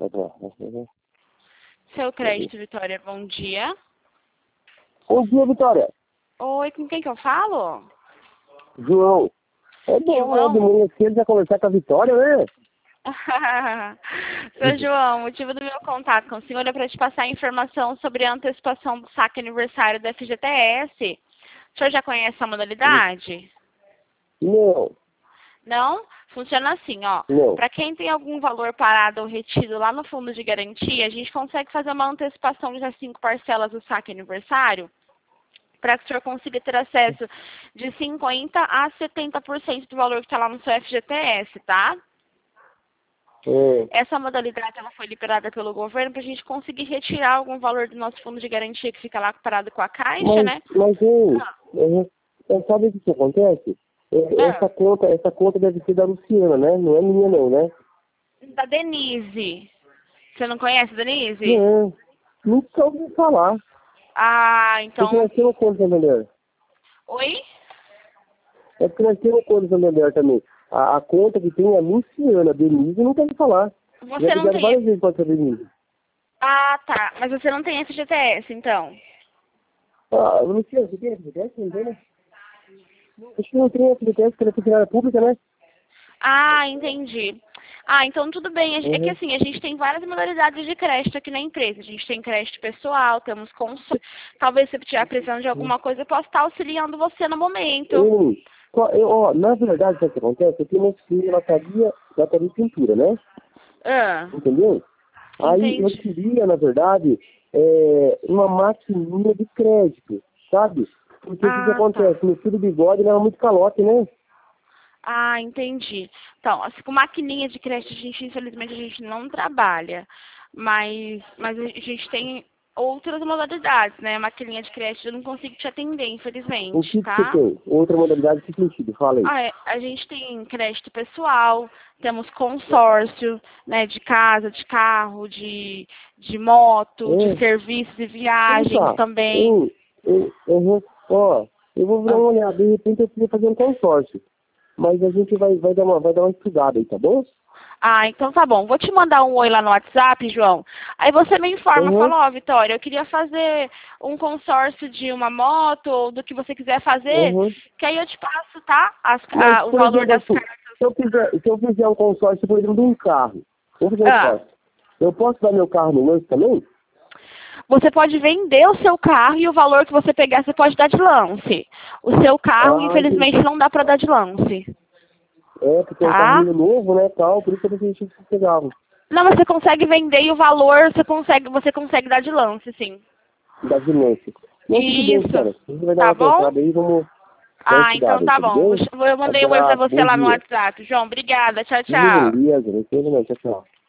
Seu crédito, Vitória, bom dia. Bom dia, Vitória. Oi, com quem que eu falo? João. É bom, João? né? De manhã cedo já conversar com a Vitória, né? Seu João, o motivo do meu contato com o senhor é para te passar informação sobre a antecipação do saque aniversário da FGTS. O senhor já conhece a modalidade? Não, Não? Funciona assim, ó. não. Para quem tem algum valor parado ou retido lá no fundo de garantia, a gente consegue fazer uma antecipação de 5 parcelas do saque aniversário, para que o senhor consiga ter acesso de 50% a 70% do valor que está lá no seu FGTS, tá? É, Essa modalidade ela foi liberada pelo governo para a gente conseguir retirar algum valor do nosso fundo de garantia que fica lá parado com a Caixa, né? sabe o que acontece? Ah, Essa conta deve ser da Luciana, né? Não é minha, não, né? da Denise. Você não conhece a Denise? Não, nunca ouvi falar. Ah, Porque então... nós temos conta Santander. Oi? É porque nós temos conta Santander também. A conta que tem é a Luciana, Denise, nunca ouvi falar. Já Você não ligaram tem... várias vezes para essa Denise. Ah, tá. Mas você não tem FGTS, então? Ah, Luciana, você tem FGTS? Não tem, né? Acho que não tem FGTS, porque ela é funcionária pública, né? Ah, entendi. Ah, então tudo bem. É que Uhum. assim, a gente tem várias modalidades de crédito aqui na empresa. A gente tem crédito pessoal, temos consórcio. Talvez se você estiver precisando de alguma coisa, eu possa estar auxiliando você no momento. Na verdade, sabe o que acontece? Eu tenho uma filha, ela sabia pintura, né? Ah, Entendeu? Aí eu entendi. queria, na verdade, uma maquininha de crédito, sabe? Porque o que Ah, tá. acontece? Meu filho bigode leva muito calote, né? Ah, entendi. Então, assim, com maquininha de crédito, infelizmente, a gente não trabalha. Mas a gente tem outras modalidades, né? Maquininha de crédito eu não consigo te atender, O infelizmente, que você tá? tem? Outra modalidade, que sentido? Fala aí. Ah, a gente tem crédito pessoal, temos consórcio, né, de casa, de carro, de moto, de É, serviços e então viagens tá. também. Eu vou dar Ah, uma olhada, de repente eu queria fazer um consórcio. Mas a gente vai dar uma estudada aí, tá bom? Ah, então tá bom. Vou te mandar um oi lá no WhatsApp, João. Aí você me informa, Uhum, fala, ó, Vitória, eu queria fazer um consórcio de uma moto ou do que você quiser fazer, uhum. que aí eu te passo, tá? Mas, O por valor exemplo, das assim, cartas. se eu fizer um consórcio, por exemplo, de um carro, vou fazer um Ah, consórcio. Eu posso dar meu carro no lance também? você pode vender o seu carro e o valor que você pegar você pode dar de lance. O seu carro, Ah, infelizmente, entendi. não dá para dar de lance, É, porque é um tá? carrinho novo, né, tal, por isso que eu pensei que pegava. Não, mas você consegue vender e o valor você consegue dar de lance, sim. Da Ginense. Não, tudo bem, Isso. cara. A gente vai dar Tá uma bom? pensada aí, vamos dar uma Ah, então estudada aí, tá tudo bom. bem? Eu mandei um oi pra Abraço, você bom lá no dia. WhatsApp. João, obrigada. Tchau, tchau. Beleza, não tem problema, tchau, tchau.